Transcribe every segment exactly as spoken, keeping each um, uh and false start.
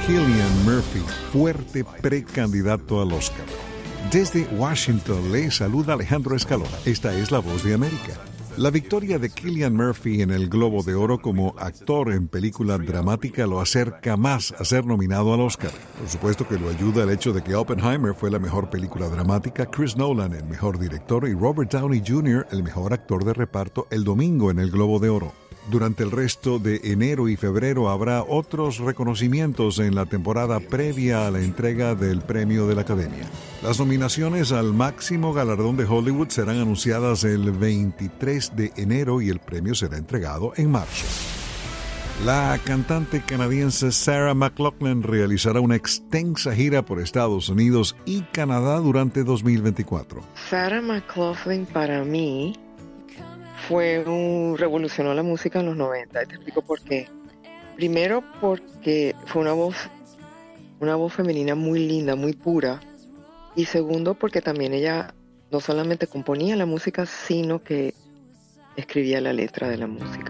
Cillian Murphy, fuerte precandidato al Oscar. Desde Washington le saluda Alejandro Escalona. Esta es La Voz de América. La victoria de Cillian Murphy en el Globo de Oro como actor en película dramática lo acerca más a ser nominado al Oscar. Por supuesto que lo ayuda el hecho de que Oppenheimer fue la mejor película dramática, Chris Nolan el mejor director y Robert Downey junior el mejor actor de reparto el domingo en el Globo de Oro. Durante el resto de enero y febrero habrá otros reconocimientos en la temporada previa a la entrega del premio de la Academia. Las nominaciones al máximo galardón de Hollywood serán anunciadas el veintitrés de enero y el premio será entregado en marzo. La cantante canadiense Sarah McLachlan realizará una extensa gira por Estados Unidos y Canadá durante dos mil veinticuatro. Sarah McLachlan para mí fue un revolucionó la música en los noventa, y te explico por qué. Primero porque fue una voz una voz femenina muy linda, muy pura, y segundo porque también ella no solamente componía la música, sino que escribía la letra de la música.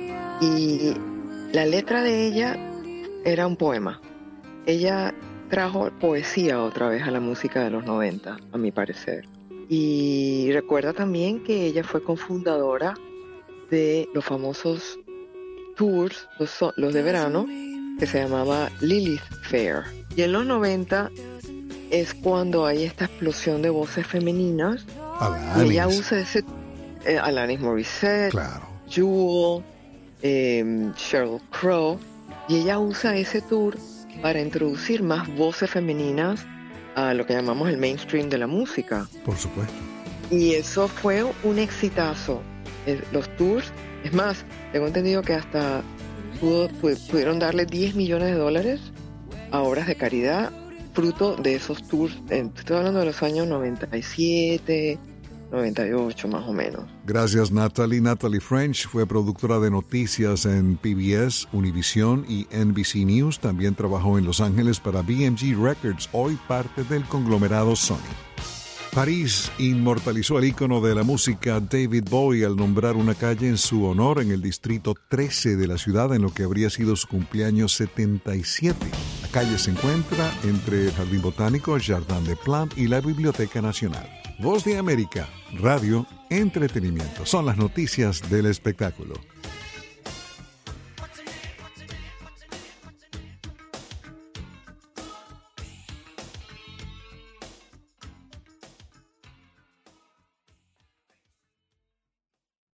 Y la letra de ella era un poema. Ella trajo poesía otra vez a la música de los noventa, a mi parecer. Y recuerda también que ella fue cofundadora de los famosos tours, los, los de verano, que se llamaba Lilith Fair. Y en los noventa es cuando hay esta explosión de voces femeninas. Alanis. Y ella usa ese... Eh, Alanis Morissette, Claro. Jewel, eh, Sheryl Crow. Y ella usa ese tour para introducir más voces femeninas a lo que llamamos el mainstream de la música. Por supuesto. Y eso fue un exitazo. Eh, Los tours, es más, tengo entendido que hasta pudo, pu- pudieron darle diez millones de dólares a obras de caridad, fruto de esos tours. Eh, Estoy hablando de los años noventa y siete, noventa y ocho más o menos. Gracias, Natalie. Natalie French fue productora de noticias en P B S, Univision y N B C News. También trabajó en Los Ángeles para B M G Records, hoy parte del conglomerado Sony. París inmortalizó al ícono de la música David Bowie al nombrar una calle en su honor en el distrito trece de la ciudad, en lo que habría sido su cumpleaños setenta y siete. La calle se encuentra entre el Jardín Botánico, Jardin des Plantes y la Biblioteca Nacional. Voz de América, radio, entretenimiento. Son las noticias del espectáculo.